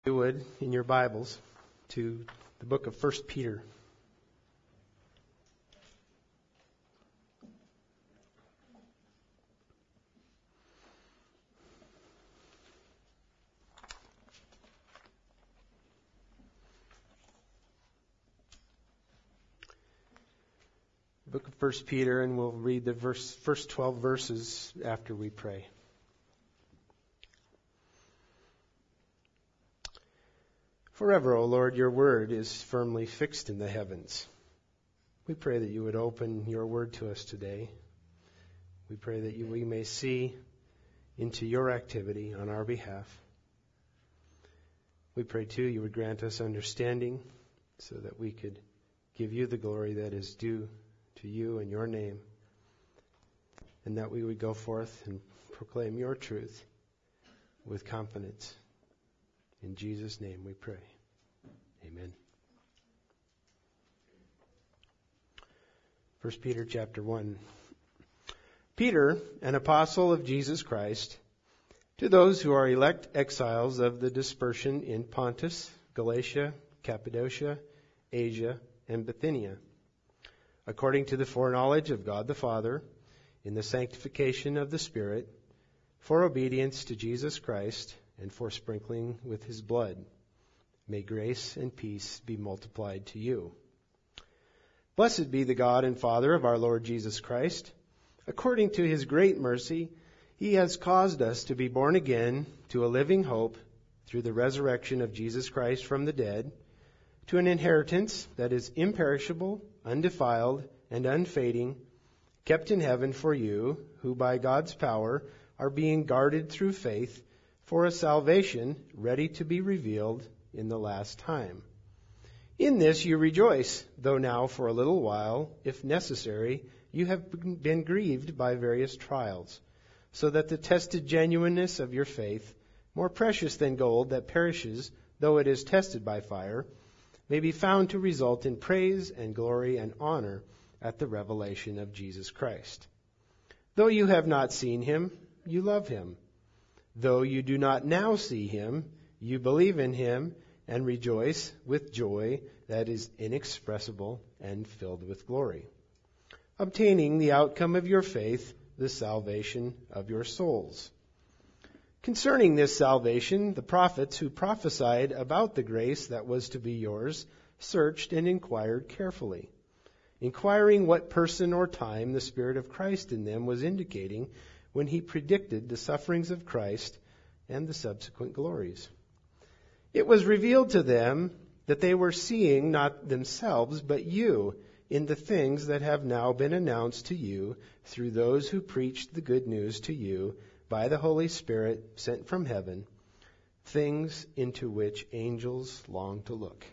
You would, in your Bibles, to the book of 1 Peter. The book of 1 Peter, and we'll read the first 12 verses after we pray. Forever, O Lord, your word is firmly fixed in the heavens. We pray that you would open your word to us today. We pray that we may see into your activity on our behalf. We pray, too, you would grant us understanding so that we could give you the glory that is due to you in your name, and that we would go forth and proclaim your truth with confidence. In Jesus' name we pray. Amen. 1 Peter chapter 1. Peter, an apostle of Jesus Christ, to those who are elect exiles of the dispersion in Pontus, Galatia, Cappadocia, Asia, and Bithynia, according to the foreknowledge of God the Father, in the sanctification of the Spirit, for obedience to Jesus Christ, and for sprinkling with his blood. May grace and peace be multiplied to you. Blessed be the God and Father of our Lord Jesus Christ. According to his great mercy, he has caused us to be born again to a living hope through the resurrection of Jesus Christ from the dead, to an inheritance that is imperishable, undefiled, and unfading, kept in heaven for you, who by God's power are being guarded through faith for a salvation ready to be revealed in the last time. In this you rejoice, though now for a little while, if necessary, you have been grieved by various trials, so that the tested genuineness of your faith, more precious than gold that perishes, though it is tested by fire, may be found to result in praise and glory and honor at the revelation of Jesus Christ. Though you have not seen him, you love him. Though you do not now see him, you believe in him and rejoice with joy that is inexpressible and filled with glory, obtaining the outcome of your faith, the salvation of your souls. Concerning this salvation, the prophets who prophesied about the grace that was to be yours searched and inquired carefully, inquiring what person or time the Spirit of Christ in them was indicating when he predicted the sufferings of Christ and the subsequent glories. It was revealed to them that they were seeing not themselves but you in the things that have now been announced to you through those who preached the good news to you by the Holy Spirit sent from heaven, things into which angels long to look.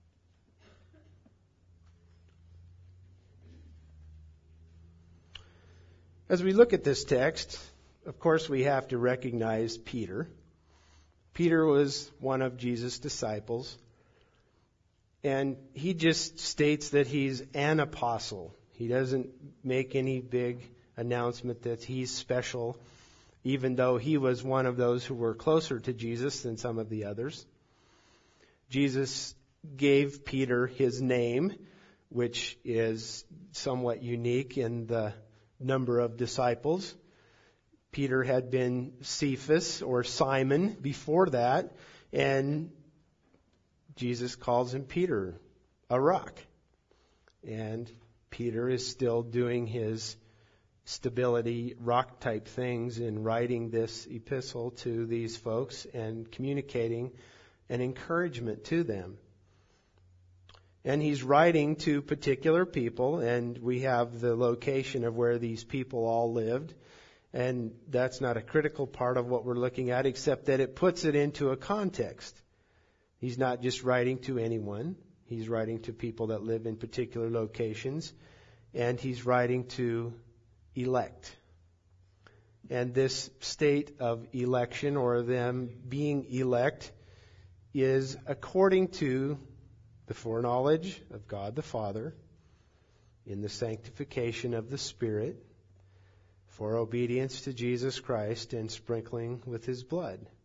As we look at this text, of course we have to recognize Peter. Peter was one of Jesus' disciples, and he just states that he's an apostle. He doesn't make any big announcement that he's special, even though he was one of those who were closer to Jesus than some of the others. Jesus gave Peter his name, which is somewhat unique in the number of disciples. Peter had been Cephas or Simon before that, and Jesus calls him Peter, a rock. And Peter is still doing his stability rock type things in writing this epistle to these folks and communicating an encouragement to them. And he's writing to particular people, and we have the location of where these people all lived. And that's not a critical part of what we're looking at, except that it puts it into a context. He's not just writing to anyone. He's writing to people that live in particular locations. And he's writing to elect. And this state of election, or them being elect, is according to the foreknowledge of God the Father, in the sanctification of the Spirit, for obedience to Jesus Christ and sprinkling with his blood.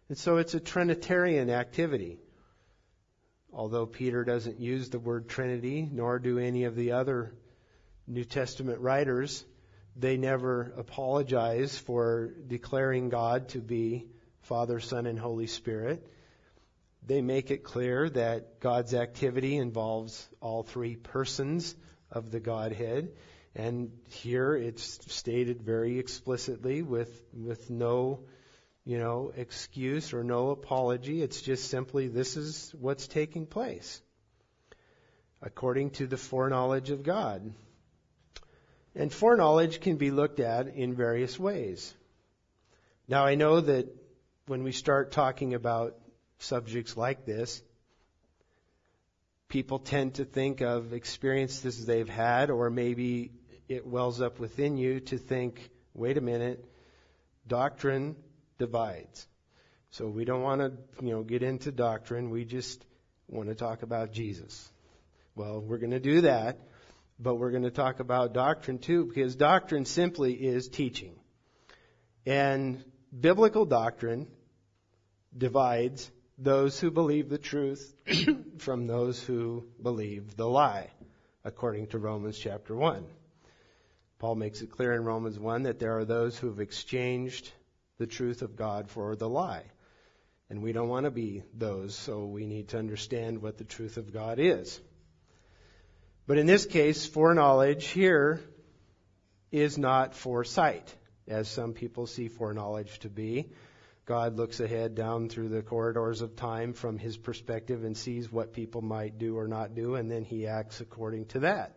And so it's a Trinitarian activity. Although Peter doesn't use the word Trinity, nor do any of the other New Testament writers, they never apologize for declaring God to be Father, Son, and Holy Spirit. They make it clear that God's activity involves all three persons of the Godhead. And here it's stated very explicitly with no, excuse or no apology. It's just simply this is what's taking place according to the foreknowledge of God. And foreknowledge can be looked at in various ways. Now, I know that when we start talking about subjects like this, people tend to think of experiences they've had, or maybe it wells up within you to think, wait a minute, doctrine divides. So we don't want to, get into doctrine. We just want to talk about Jesus. Well, we're going to do that, but we're going to talk about doctrine too, because doctrine simply is teaching. And biblical doctrine divides those who believe the truth from those who believe the lie, according to Romans chapter 1. Paul makes it clear in Romans 1 that there are those who have exchanged the truth of God for the lie. And we don't want to be those, so we need to understand what the truth of God is. But in this case, foreknowledge here is not foresight, as some people see foreknowledge to be. God looks ahead down through the corridors of time from his perspective and sees what people might do or not do, and then he acts according to that.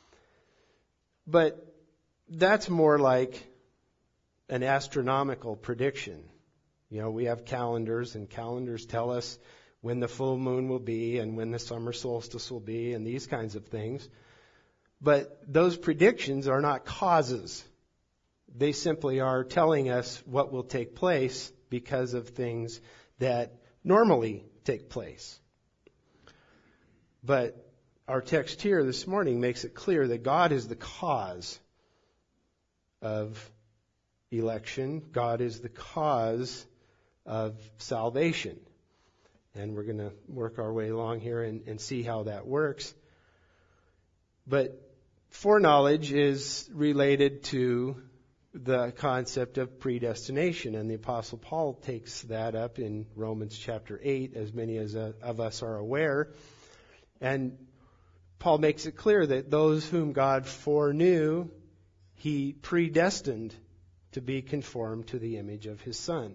But that's more like an astronomical prediction. We have calendars, and calendars tell us when the full moon will be and when the summer solstice will be and these kinds of things. But those predictions are not causes. They simply are telling us what will take place because of things that normally take place. But our text here this morning makes it clear that God is the cause of election. God is the cause of salvation. And we're going to work our way along here and see how that works. But foreknowledge is related to the concept of predestination, and the Apostle Paul takes that up in Romans chapter 8, as many of us are aware. And Paul makes it clear that those whom God foreknew, he predestined to be conformed to the image of his Son.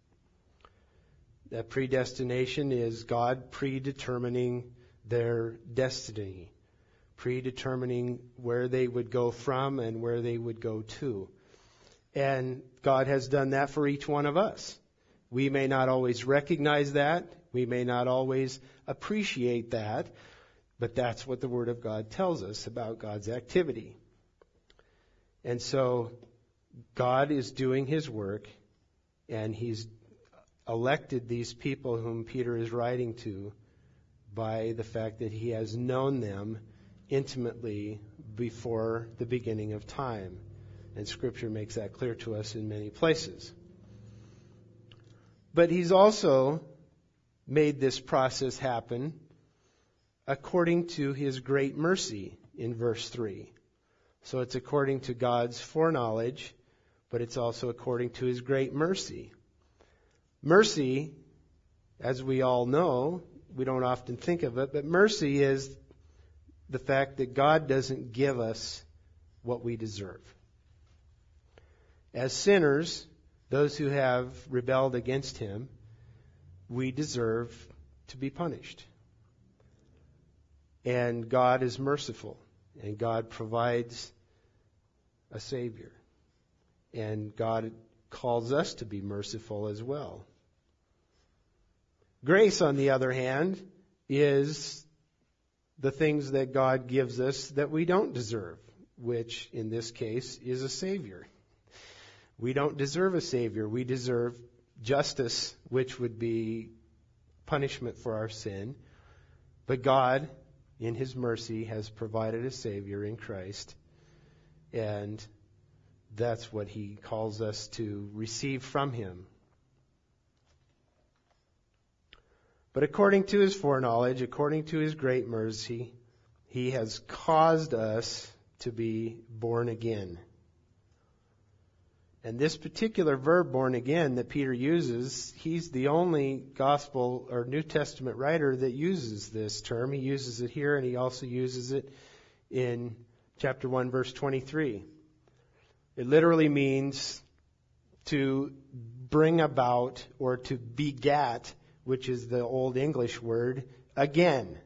That predestination is God predetermining their destiny, predetermining where they would go from and where they would go to. And God has done that for each one of us. We may not always recognize that. We may not always appreciate that. But that's what the Word of God tells us about God's activity. And so God is doing his work, and he's elected these people whom Peter is writing to by the fact that he has known them intimately before the beginning of time. And Scripture makes that clear to us in many places. But he's also made this process happen according to his great mercy in verse 3. So it's according to God's foreknowledge, but it's also according to his great mercy. Mercy, as we all know, we don't often think of it, but mercy is the fact that God doesn't give us what we deserve. As sinners, those who have rebelled against him, we deserve to be punished. And God is merciful, and God provides a Savior. And God calls us to be merciful as well. Grace, on the other hand, is the things that God gives us that we don't deserve, which in this case is a Savior. We don't deserve a Savior. We deserve justice, which would be punishment for our sin. But God, in his mercy, has provided a Savior in Christ. And that's what he calls us to receive from him. But according to his foreknowledge, according to his great mercy, he has caused us to be born again. And this particular verb, born again, that Peter uses, he's the only Gospel or New Testament writer that uses this term. He uses it here, and he also uses it in chapter 1, verse 23. It literally means to bring about or to begat, which is the Old English word, again.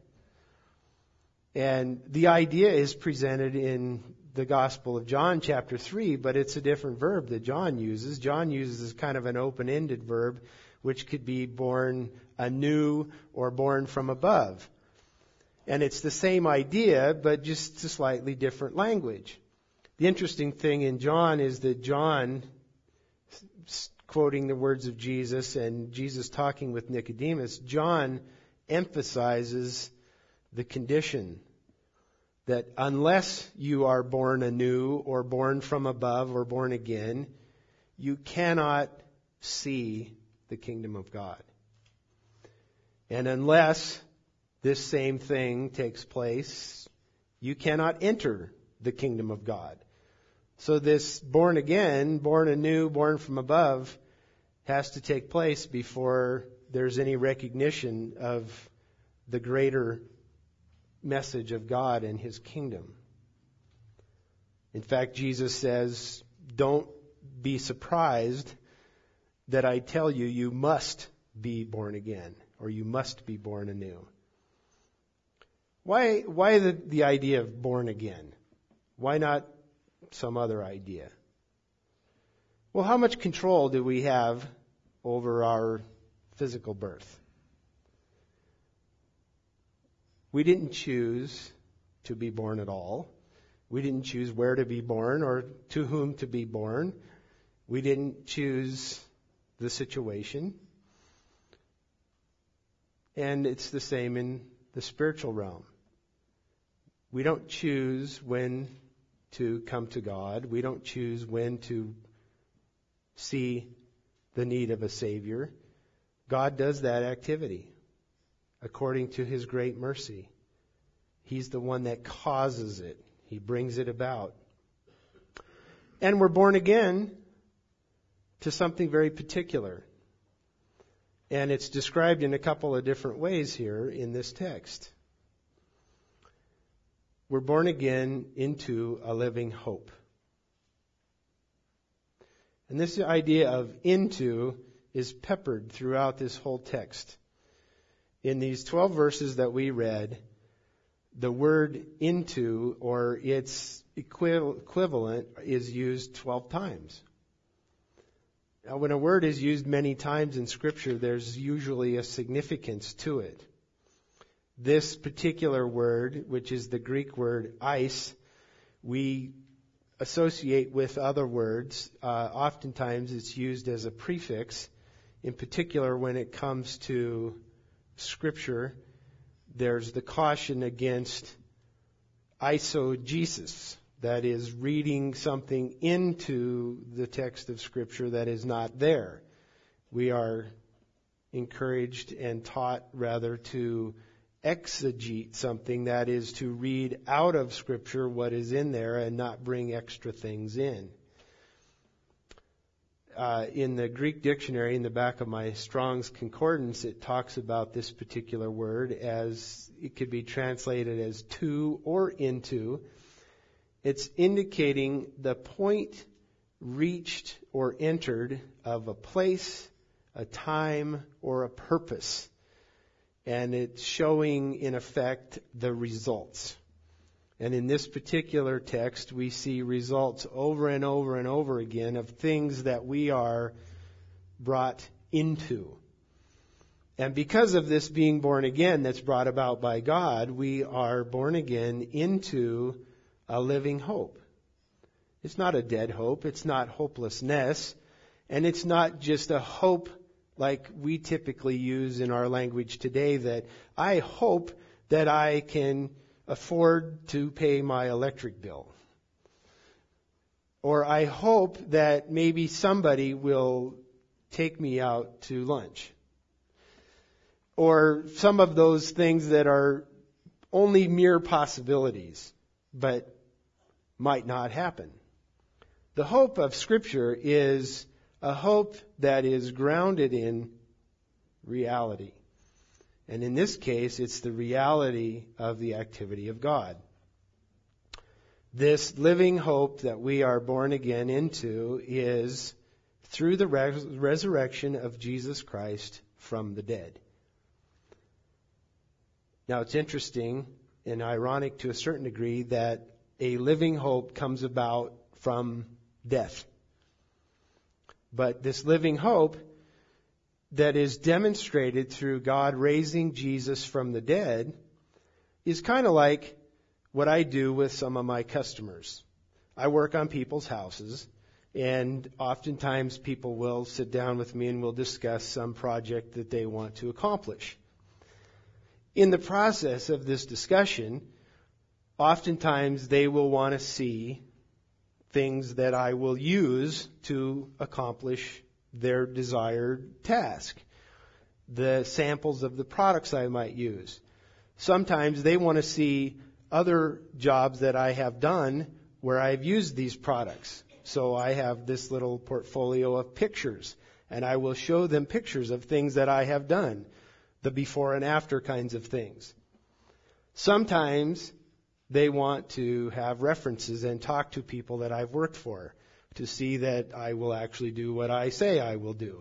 And the idea is presented in the Gospel of John, chapter 3, but it's a different verb that John uses. John uses kind of an open-ended verb, which could be born anew or born from above. And it's the same idea, but just a slightly different language. The interesting thing in John is that John, quoting the words of Jesus and Jesus talking with Nicodemus, John emphasizes the condition that unless you are born anew or born from above or born again, you cannot see the kingdom of God. And unless this same thing takes place, you cannot enter the kingdom of God. So this born again, born anew, born from above has to take place before there's any recognition of the greater message of God and His kingdom. In fact, Jesus says, don't be surprised that I tell you, you must be born again, or you must be born anew. Why the idea of born again? Why not some other idea? Well, how much control do we have over our physical birth? We didn't choose to be born at all. We didn't choose where to be born or to whom to be born. We didn't choose the situation. And it's the same in the spiritual realm. We don't choose when to come to God. We don't choose when to see the need of a Savior. God does that activity according to His great mercy. He's the one that causes it. He brings it about. And we're born again to something very particular. And it's described in a couple of different ways here in this text. We're born again into a living hope. And this idea of into is peppered throughout this whole text. In these 12 verses that we read, the word into, or its equivalent, is used 12 times. Now, when a word is used many times in Scripture, there's usually a significance to it. This particular word, which is the Greek word eis, we associate with other words. Oftentimes it's used as a prefix. In particular, when it comes to Scripture, there's the caution against eisegesis, that is, reading something into the text of Scripture that is not there. We are encouraged and taught rather to exegete something, that is, to read out of Scripture what is in there and not bring extra things in. In the Greek dictionary, in the back of my Strong's Concordance, it talks about this particular word as it could be translated as to or into. It's indicating the point reached or entered of a place, a time, or a purpose. And it's showing, in effect, the results. And in this particular text, we see results over and over and over again of things that we are brought into. And because of this being born again that's brought about by God, we are born again into a living hope. It's not a dead hope. It's not hopelessness. And it's not just a hope like we typically use in our language today, that I hope that I can afford to pay my electric bill. Or I hope that maybe somebody will take me out to lunch. or some of those things that are only mere possibilities, but might not happen. The hope of Scripture is a hope that is grounded in reality. And in this case, it's the reality of the activity of God. This living hope that we are born again into is through the resurrection of Jesus Christ from the dead. Now, it's interesting and ironic to a certain degree that a living hope comes about from death. But this living hope that is demonstrated through God raising Jesus from the dead is kind of like what I do with some of my customers. I work on people's houses, and oftentimes people will sit down with me and we'll discuss some project that they want to accomplish. In the process of this discussion, oftentimes they will want to see things that I will use to accomplish their desired task. The samples of the products I might use. Sometimes they want to see other jobs that I have done where I've used these products. So I have this little portfolio of pictures, and I will show them pictures of things that I have done, the before and after kinds of things. Sometimes they want to have references and talk to people that I've worked for to see that I will actually do what I say I will do.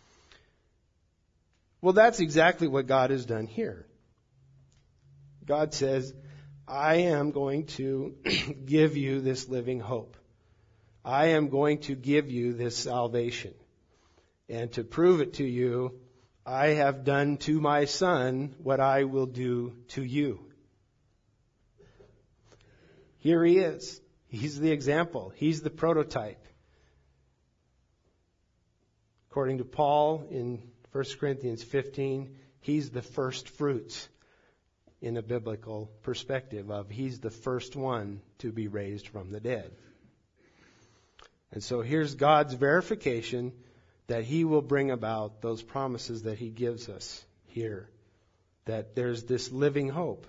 Well, that's exactly what God has done here. God says, I am going to give you this living hope. I am going to give you this salvation. And to prove it to you, I have done to my Son what I will do to you. Here he is. He's the example. He's the prototype. According to Paul in 1 Corinthians 15, he's the first fruits in a biblical perspective of he's the first one to be raised from the dead. And so here's God's verification that he will bring about those promises that he gives us here. That there's this living hope.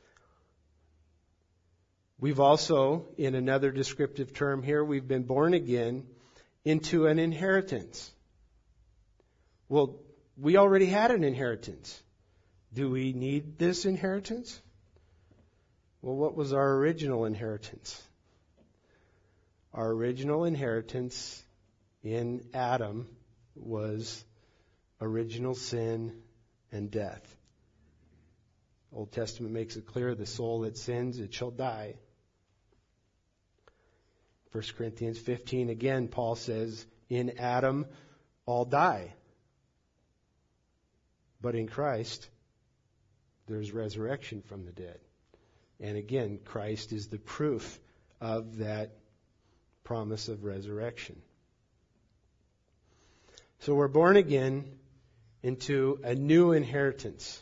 We've also, in another descriptive term here, we've been born again into an inheritance. Well, we already had an inheritance. Do we need this inheritance? Well, what was our original inheritance? Our original inheritance in Adam was original sin and death. Old Testament makes it clear, the soul that sins, it shall die. 1 Corinthians 15, again, Paul says, in Adam all die. But in Christ, there's resurrection from the dead. And again, Christ is the proof of that promise of resurrection. So we're born again into a new inheritance.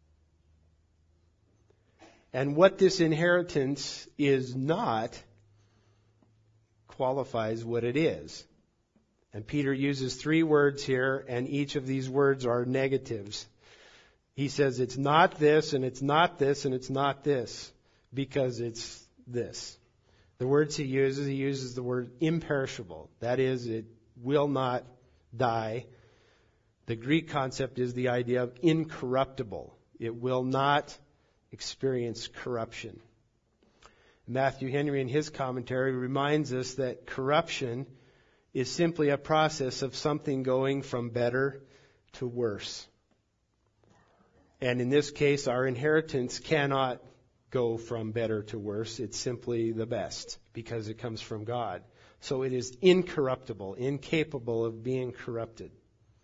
And what this inheritance is not qualifies what it is. And Peter uses 3 words here, and each of these words are negatives. He says it's not this, and it's not this, and it's not this, because it's this. The words he uses the word imperishable. That is, it will not die. The Greek concept is the idea of incorruptible. It will not experience corruption. Matthew Henry, in his commentary, reminds us that corruption is simply a process of something going from better to worse. And in this case, our inheritance cannot go from better to worse. It's simply the best because it comes from God. So it is incorruptible, incapable of being corrupted.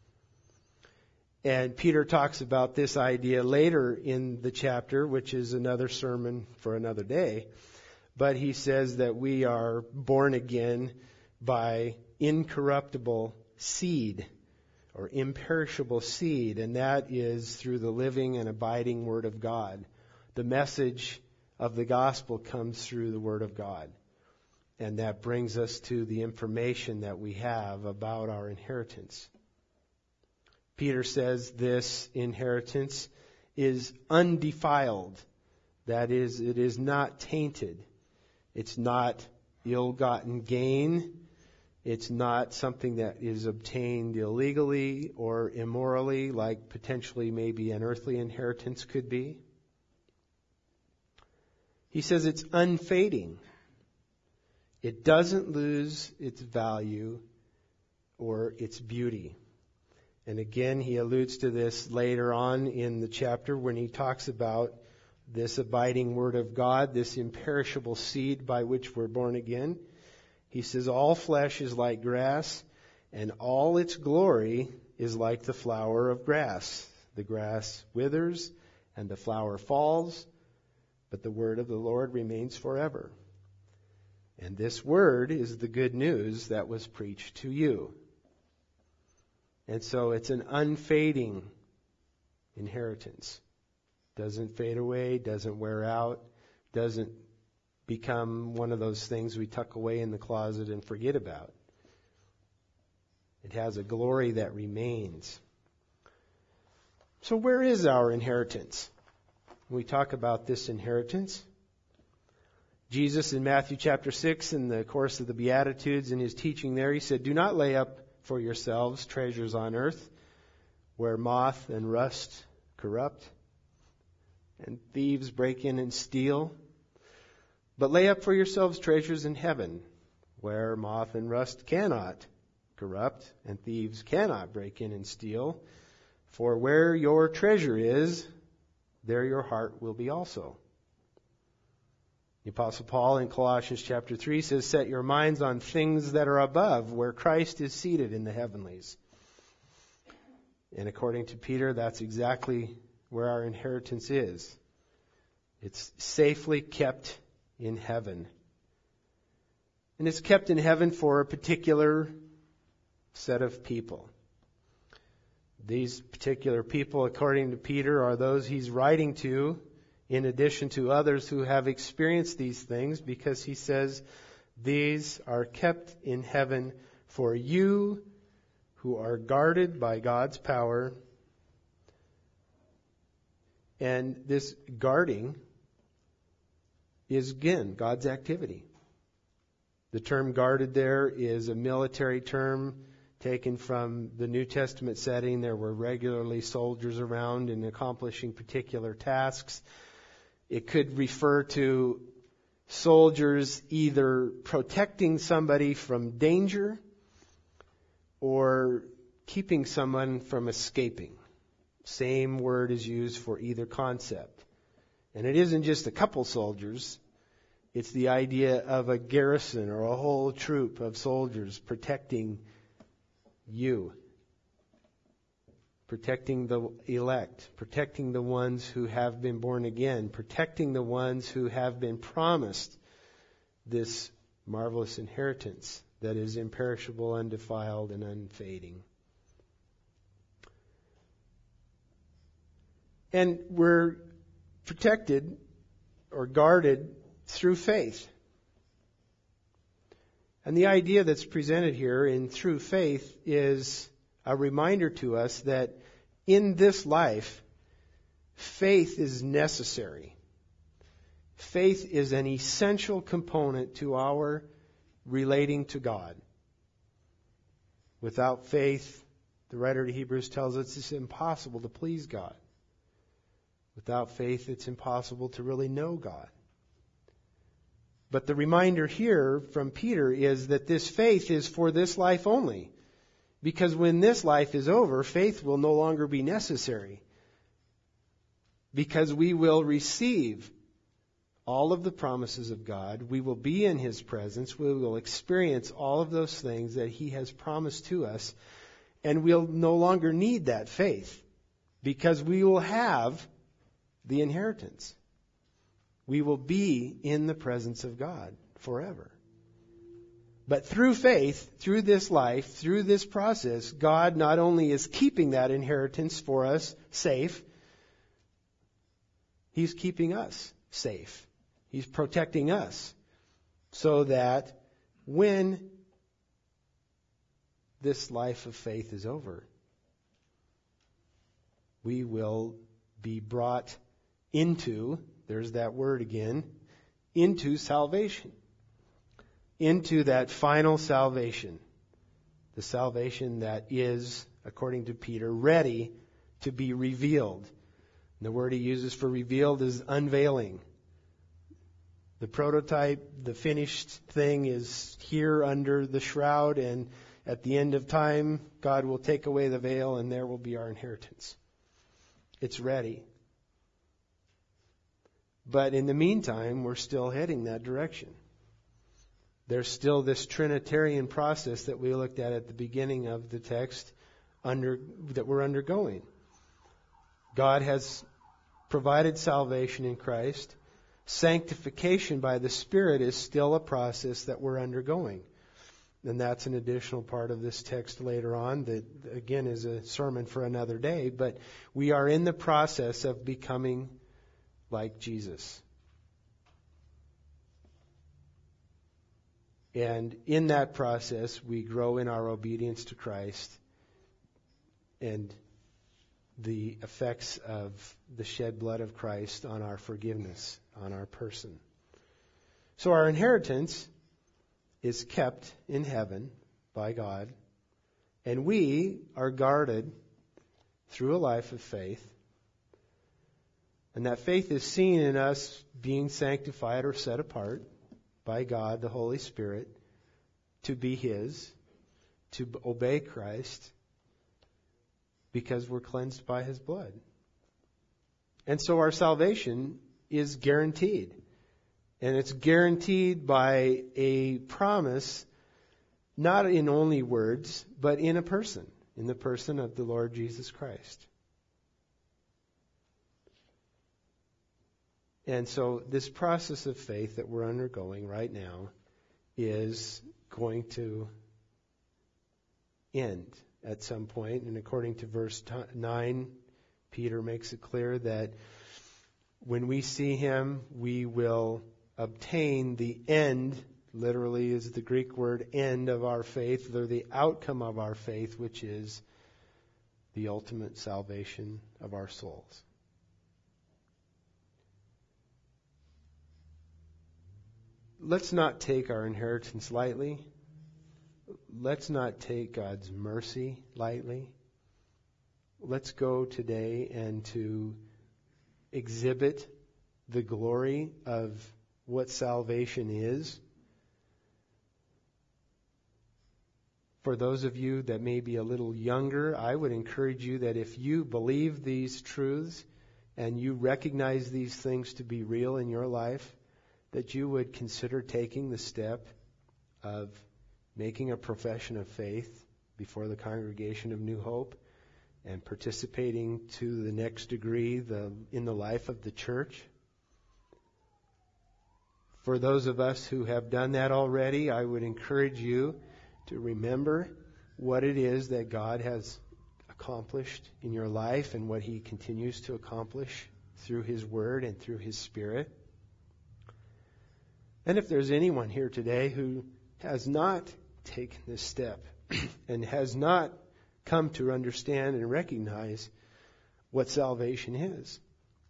And Peter talks about this idea later in the chapter, which is another sermon for another day. But he says that we are born again by incorruptible seed or imperishable seed, and that is through the living and abiding Word of God. The message of the gospel comes through the Word of God, and that brings us to the information that we have about our inheritance. Peter says this inheritance is undefiled. That is, it is not tainted. It's not ill-gotten gain. It's not something that is obtained illegally or immorally, like potentially maybe an earthly inheritance could be. He says it's unfading. It doesn't lose its value or its beauty. And again, he alludes to this later on in the chapter when he talks about this abiding Word of God, this imperishable seed by which we're born again. He says, all flesh is like grass, and all its glory is like the flower of grass. The grass withers, and the flower falls, but the word of the Lord remains forever. And this word is the good news that was preached to you. And so it's an unfading inheritance. Doesn't fade away, doesn't wear out, doesn't become one of those things we tuck away in the closet and forget about. It has a glory that remains. So where is our inheritance? When we talk about this inheritance, Jesus in Matthew chapter 6, in the course of the Beatitudes, in his teaching there, he said, do not lay up for yourselves treasures on earth, where moth and rust corrupt, and thieves break in and steal. But lay up for yourselves treasures in heaven, where moth and rust cannot corrupt, and thieves cannot break in and steal. For where your treasure is, there your heart will be also. The Apostle Paul in Colossians chapter 3 says, set your minds on things that are above, where Christ is seated in the heavenlies. And according to Peter, that's exactly where our inheritance is. It's safely kept in heaven. And it's kept in heaven for a particular set of people. These particular people, according to Peter, are those he's writing to, in addition to others who have experienced these things, because he says, these are kept in heaven for you who are guarded by God's power. And this guarding is, again, God's activity. The term guarded there is a military term taken from the New Testament setting. There were regularly soldiers around in accomplishing particular tasks. It could refer to soldiers either protecting somebody from danger or keeping someone from escaping. Same word is used for either concept. And it isn't just a couple soldiers. It's the idea of a garrison or a whole troop of soldiers protecting you. Protecting the elect. Protecting the ones who have been born again. Protecting the ones who have been promised this marvelous inheritance that is imperishable, undefiled, and unfading. And we're protected or guarded through faith. And the idea that's presented here in through faith is a reminder to us that in this life, faith is necessary. Faith is an essential component to our relating to God. Without faith, the writer to Hebrews tells us it's impossible to please God. Without faith, it's impossible to really know God. But the reminder here from Peter is that this faith is for this life only. Because when this life is over, faith will no longer be necessary. Because we will receive all of the promises of God. We will be in His presence. We will experience all of those things that He has promised to us. And we'll no longer need that faith. Because we will have the inheritance. We will be in the presence of God forever. But through faith, through this life, through this process, God not only is keeping that inheritance for us safe, He's keeping us safe. He's protecting us so that when this life of faith is over, we will be brought into, there's that word again, into salvation. Into that final salvation. The salvation that is, according to Peter, ready to be revealed. And the word he uses for revealed is unveiling. The prototype, the finished thing is here under the shroud, and at the end of time, God will take away the veil and there will be our inheritance. It's ready. But in the meantime, we're still heading that direction. There's still this Trinitarian process that we looked at the beginning of the text that we're undergoing. God has provided salvation in Christ. Sanctification by the Spirit is still a process that we're undergoing. And that's an additional part of this text later on that, again, is a sermon for another day. But we are in the process of becoming like Jesus. And in that process, we grow in our obedience to Christ and the effects of the shed blood of Christ on our forgiveness, on our person. So our inheritance is kept in heaven by God, and we are guarded through a life of faith. And that faith is seen in us being sanctified or set apart by God, the Holy Spirit, to be His, to obey Christ, because we're cleansed by His blood. And so our salvation is guaranteed. And it's guaranteed by a promise, not in only words, but in a person, in the person of the Lord Jesus Christ. And so this process of faith that we're undergoing right now is going to end at some point. And according to verse 9, Peter makes it clear that when we see Him, we will obtain the end, literally is the Greek word end of our faith, or the outcome of our faith, which is the ultimate salvation of our souls. Let's not take our inheritance lightly. Let's not take God's mercy lightly. Let's go today and to exhibit the glory of what salvation is. For those of you that may be a little younger, I would encourage you that if you believe these truths and you recognize these things to be real in your life, that you would consider taking the step of making a profession of faith before the congregation of New Hope and participating to the next degree in the life of the church. For those of us who have done that already, I would encourage you to remember what it is that God has accomplished in your life and what He continues to accomplish through His Word and through His Spirit. And if there's anyone here today who has not taken this step and has not come to understand and recognize what salvation is,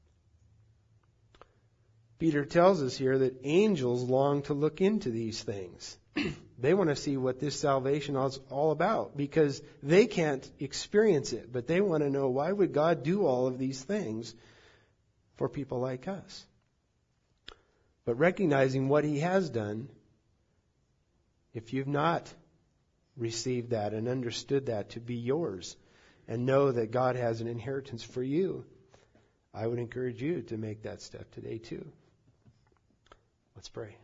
Peter tells us here that angels long to look into these things. They want to see what this salvation is all about because they can't experience it, but they want to know, why would God do all of these things for people like us? But recognizing what He has done, if you've not received that and understood that to be yours and know that God has an inheritance for you, I would encourage you to make that step today too. Let's pray.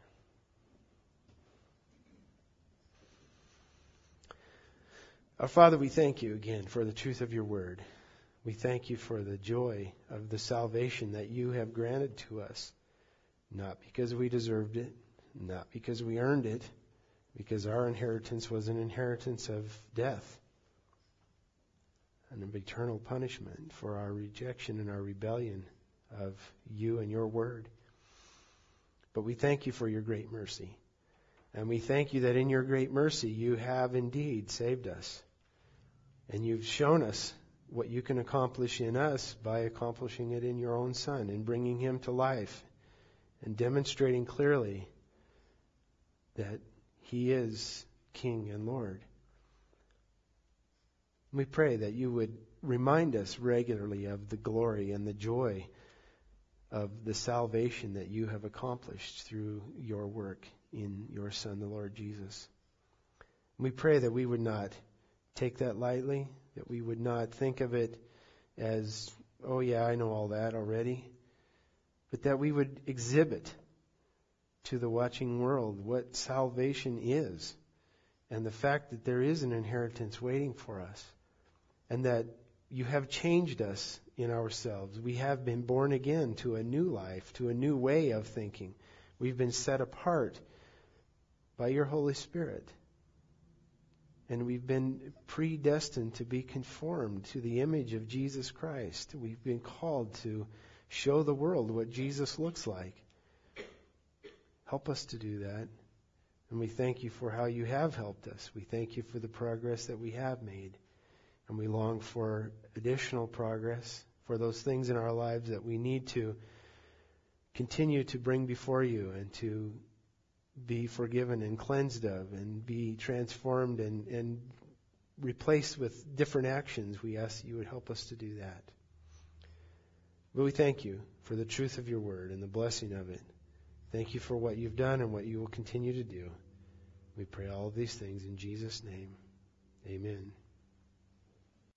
Our Father, we thank You again for the truth of Your Word. We thank You for the joy of the salvation that You have granted to us. Not because we deserved it, not because we earned it, because our inheritance was an inheritance of death and of eternal punishment for our rejection and our rebellion of You and Your Word. But we thank You for Your great mercy. And we thank You that in Your great mercy You have indeed saved us. And You've shown us what you can accomplish in us by accomplishing it in your own Son and bringing him to life and demonstrating clearly that he is King and Lord. We pray that you would remind us regularly of the glory and the joy of the salvation that you have accomplished through your work in your Son, the Lord Jesus. We pray that we would not take that lightly, that we would not think of it as, oh yeah, I know all that already, but that we would exhibit to the watching world what salvation is and the fact that there is an inheritance waiting for us and that you have changed us in ourselves. We have been born again to a new life, to a new way of thinking. We've been set apart by your Holy Spirit. And we've been predestined to be conformed to the image of Jesus Christ. We've been called to show the world what Jesus looks like. Help us to do that. And we thank you for how you have helped us. We thank you for the progress that we have made. And we long for additional progress, for those things in our lives that we need to continue to bring before you and to be forgiven and cleansed of and be transformed and replaced with different actions. We ask that you would help us to do that. But we thank you for the truth of your word and the blessing of it. Thank you for what you've done and what you will continue to do. We pray all of these things in Jesus' name. Amen.